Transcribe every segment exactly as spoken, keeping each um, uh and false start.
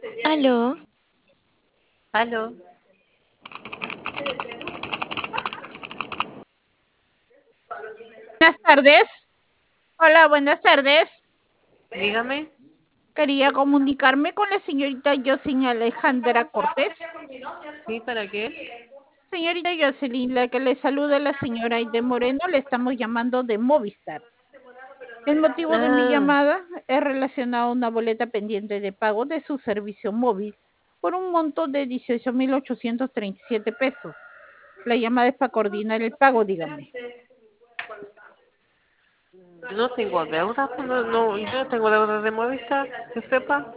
Aló, Aló, Buenas tardes. Hola, buenas tardes. dígame. Quería comunicarme con la señorita Jocelyn Alejandra Cortés. ¿Sí, para qué? Señorita Jocelyn, la que le saluda la señora Aide Moreno, le estamos llamando de Movistar. El motivo de mi Ah, llamada es relacionado a una boleta pendiente de pago de su servicio móvil por un monto de dieciocho mil ochocientos treinta y siete pesos. La llamada es para coordinar el pago, dígame. yo no tengo deuda, pues, no, no, yo no tengo deuda de Movistar, que sepa.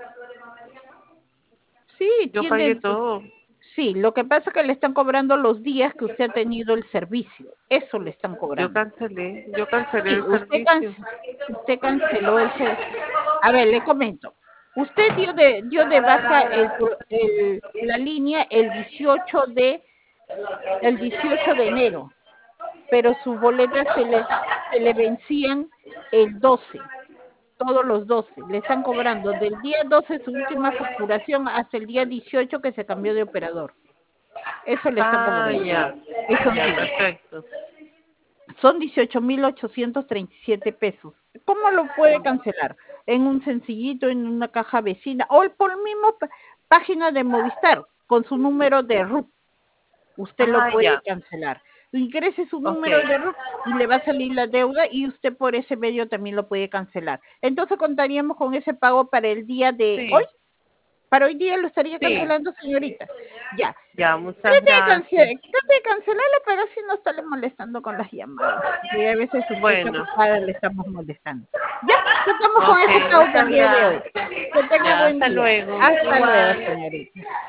Sí, Yo pagué tiene. todo. Sí, lo que pasa es que le están cobrando los días que usted ha tenido el servicio. Eso le están Yo cobrando. cancelé, yo cancelé Sí, el usted, servicio. canc usted canceló el servicio. A ver, le comento. Usted dio de, dio de baja el, el, la línea el dieciocho de, el dieciocho de enero, pero sus boletas se le, se le vencían el doce, todos los doce. Le están cobrando del día doce su última facturación hasta el día dieciocho que se cambió de operador. Eso le están Ah, cobrando, ya, esos ya, días. perfecto. Son dieciocho mil ochocientos treinta y siete pesos. ¿Cómo lo puede cancelar? En un sencillito, en una caja vecina o por la misma página de Movistar con su número de R U T. Usted lo Ah, puede ya, cancelar. Ingrese su ok. número de R U T y le va a salir la deuda y usted por ese medio también lo puede cancelar. Entonces contaríamos con ese pago para el día de hoy. Sí, Para hoy día lo estaría sí, cancelando, señorita. Ya, ya, muchas Trate de, cance gracias. trate de cancelarlo, pero si no estarle molestando con las llamadas. Y a veces usted está Bueno, ocupada, le estamos molestando. Ya, contamos con ok, ese pago para muchas el día de hoy. gracias. Que tenga Ya, buen hasta día. luego. Hasta luego, Igual. señorita.